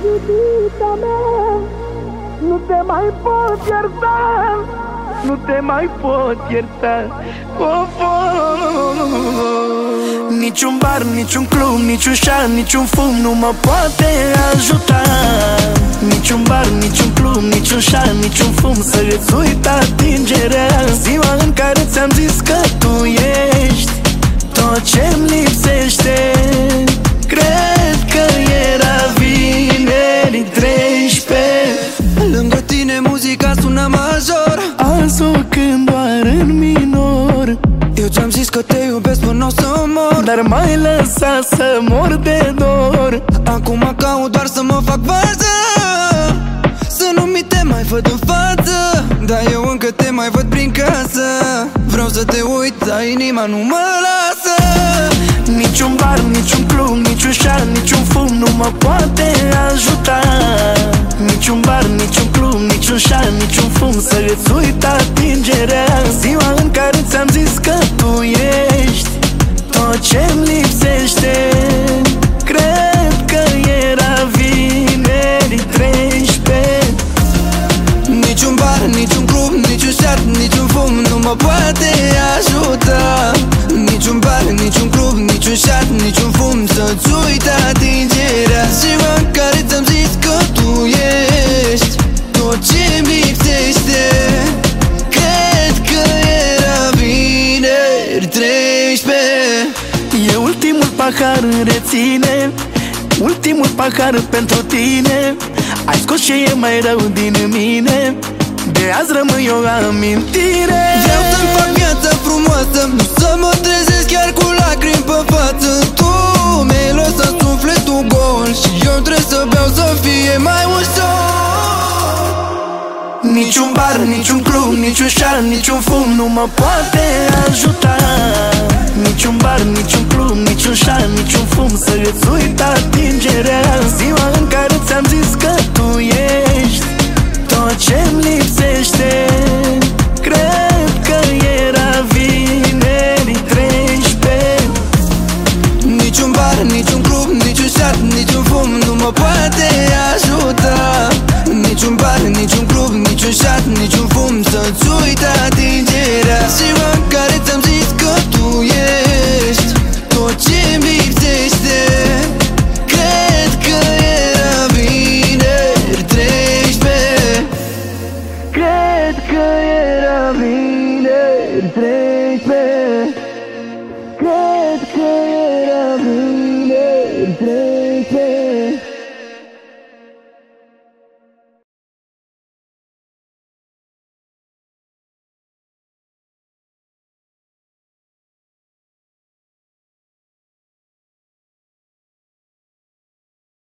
iubita mea, nu te mai pot ierta, nu te mai pot ierta. Niciun bar, niciun club, niciun șan, niciun fum nu mă poate ajuta. Niciun bar, niciun club, niciun șan, niciun fum să îți uit atingerea. Ziua în care ți-am zis că tu ești tot ce-mi lipsește. Cred că era vineri 13. Lângă tine muzica sună major, azi o cânt doar în minor. eu ți-am zis că te iubesc până o să mor, dar mai lăsa să mor de dor. Acum caut doar să mă fac varză, să nu mi te mai văd în față, dar eu încă te mai văd prin casă. Vreau să te uit, dar inima nu mă lasă. Niciun bar, niciun club, niciun șan, niciun fum nu mă poate ajuta. Niciun bar, niciun club, niciun șan, niciun fum să îți uit atingerea. Ziua în care ți-am zis că tu ești tot ce-mi lipsește. Cred că era vineri 13. Niciun bar, niciun club, niciun șat, niciun fum nu mă poate ajuta. Niciun bar, niciun club, niciun șat, niciun fum să-ți uit atingerea. Ziua în care ți-am zis că tu ești tot ce-mi lipsește. Cred că era vineri 13. E ultimul pahar, reține, ultimul pahar pentru tine. Ai scos ce e mai rău din mine, de azi rămâi o amintire. Vreau să-mi fac viața frumoasă, nu să mă trezesc chiar cu lacrimi pe față. Tu mi-ai lăsat sufletul gol și eu trebuie să beau să fie mai ușor. Niciun bar, niciun club, niciun șan, niciun fum nu mă poate ajuta. Niciun bar, niciun club, niciun șan, niciun fum să îți uit atingerea. Ziua în care ți-am zis că tu ești tot ce-mi lipsește.